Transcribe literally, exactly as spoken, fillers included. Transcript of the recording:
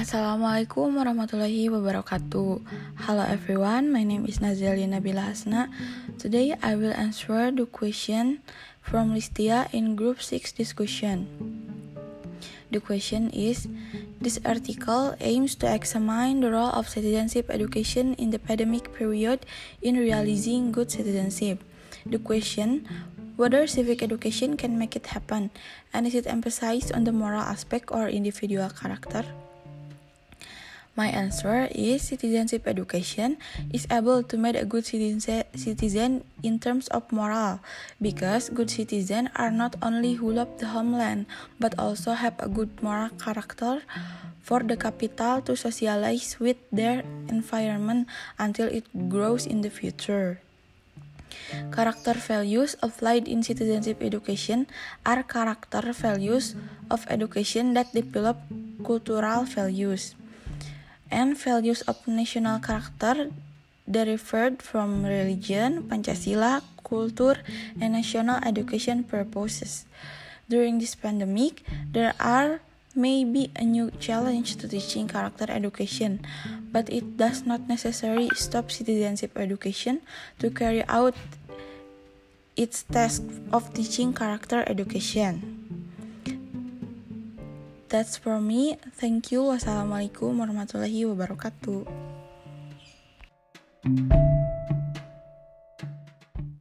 Assalamualaikum warahmatullahi wabarakatuh. Hello everyone, my name is Nazalia Nabila Hasna. Today I will answer the question from Listia in group six discussion. The question is, this article aims to examine the role of citizenship education in the pandemic period in realizing good citizenship. The question, whether civic education can make it happen, and is it emphasized on the moral aspect or individual character? My answer is citizenship education is able to make a good citizen in terms of moral, because good citizens are not only who love the homeland, but also have a good moral character for the capital to socialize with their environment until it grows in the future. Character values applied in citizenship education are character values of education that develop cultural values and values of national character derived from religion, Pancasila, culture, and national education purposes. During this pandemic, there are maybe a new challenge to teaching character education, but it does not necessarily stop citizenship education to carry out its task of teaching character education. That's for me. Thank you. Wassalamualaikum warahmatullahi wabarakatuh.